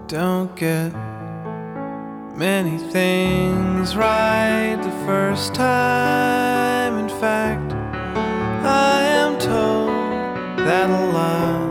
don't get many things right the first time. In fact, I am told that a lot